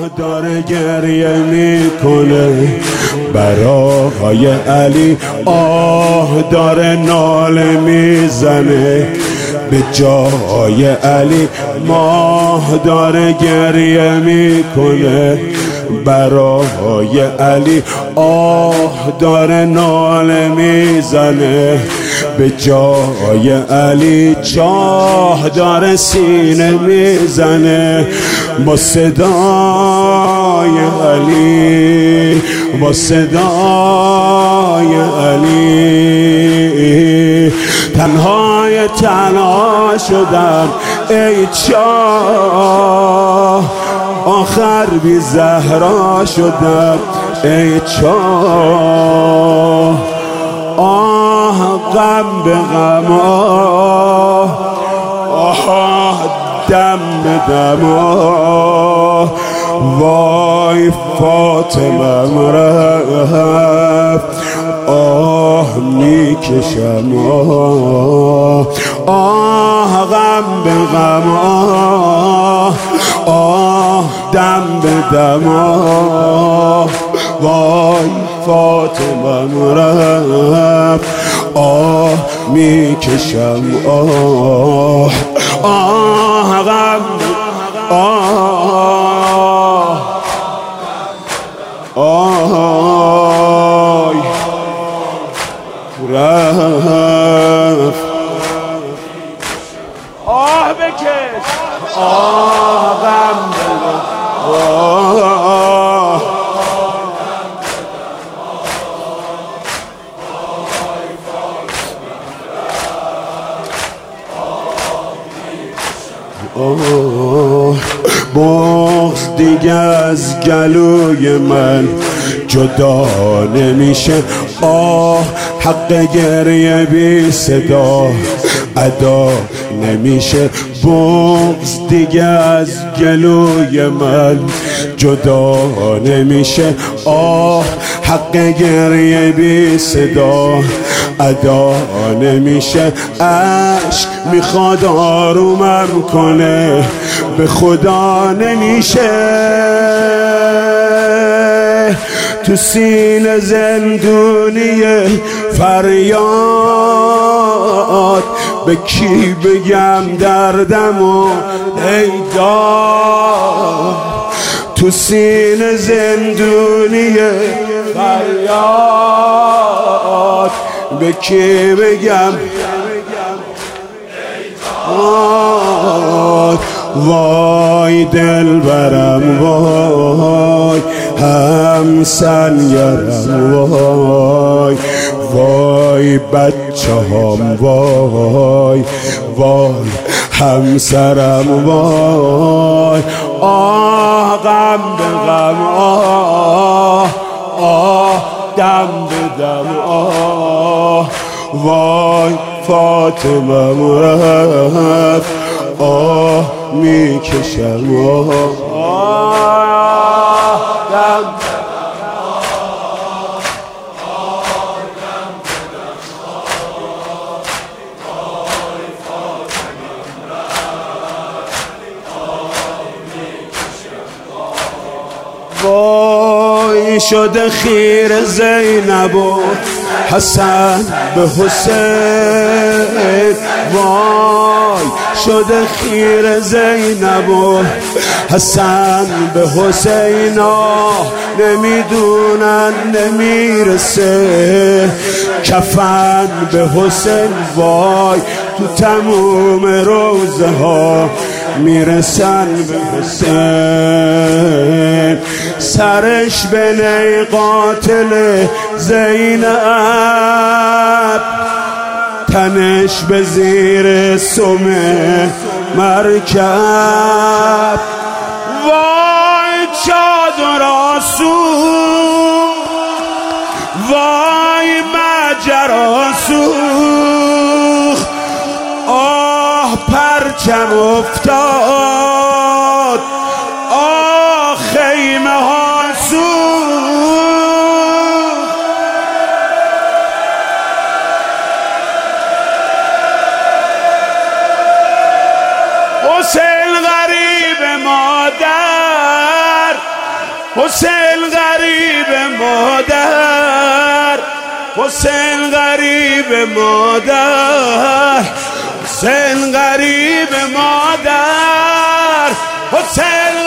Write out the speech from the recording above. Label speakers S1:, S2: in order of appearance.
S1: داره گریه میکنه برای علی، داره ناله میزنه به جای علی. ماه داره گریه میکنه برای علی، داره ناله میزنه به جای علی. چاه داره سینه میزنه با صدای علی، با صدای علی. تنها شدم ای چاه، آخر بی زهرا شدم ای چاه. غم به غم، دم به دم. وای فاطمه رفت، میکشم غم به غم، دم به دم. وای فاطمه رفت، میکشم غم، رفت. بکش غم بده. بغض دیگه از گلوی من جدا نمیشه، حق گریه بی صدا ادا نمیشه. بغض دیگه از گلوی من جدا نمیشه، حق گریه بی صدا ادا نمیشه. عشق میخواد آرومم کنه به خدا نمیشه. تو سینه زندونیه فریاد، به کی بگم دردمو ای داد. تو سینه زندونیه فریاد، به کی بگم وای دل برم، وای همسنگرم، وای وای بچه هم، وای وای همسرم، وای غم به غم، دم به دم. وای فاطمه رفت، میکشم دم. وای شده خیر زینب و حسن به حسین، وای شده خیر زینب و حسن به حسین. نمیدونن نمیرسه کفن به حسین، وای تو تموم روزه ها میرسن به حسین. سرش به نی قاتل زینب، تنش به زیر سم مرکب. وای چادر آسون، وای مجرا سوخت، پرچم افتاد، خیمه ها سوخت. حسین غریب مادر حسین غریب مادر، حسین غریب مادر، حسین غریب مادر، حسین